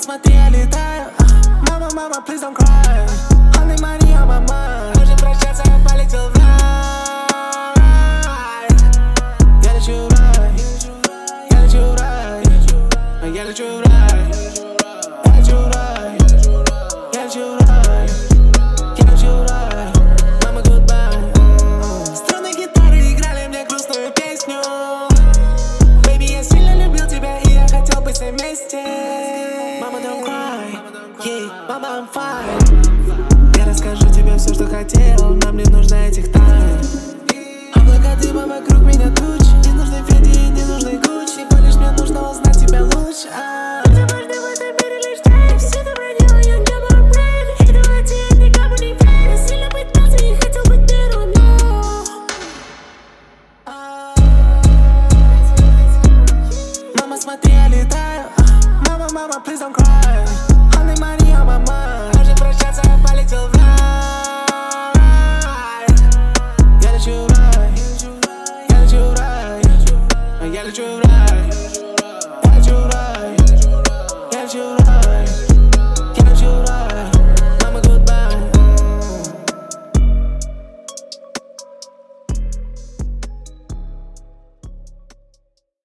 смотри, я летаю. Мама, мама, please don't cry. Honey, money on my mind. Нужно прощаться, я полетел в рай. Я лечу в рай. Я лечу в рай. Я лечу в рай. Я лечу в рай. Я лечу в рай. Я лечу в рай. Мама, goodbye. Струны гитары играли мне грустную песню. Baby, я сильно любил тебя, и я хотел быть с ней вместе. Мама, don't cry. Yeah, мама, I'm fine. Я расскажу тебе все, что хотел. Нам не нужно этих тайн. Облака дыма вокруг меня тучи. Не нужны Феди и не нужны Гуччи. Всего лишь мне нужно узнать тебя лучше. Ты важный в этом мире лишь ты. Все это вранье, я не мой брейн. Этого тебе никому не верю. Я сильно пытался и хотел быть первым, но Мама, смотри, я летаю. Мама, мама, please don't cry. Honey, money on my mind. Нужно прощаться, я полетел в рай. Я лечу в рай. Я лечу в рай. Я лечу в рай. Я лечу в рай. Я лечу в рай.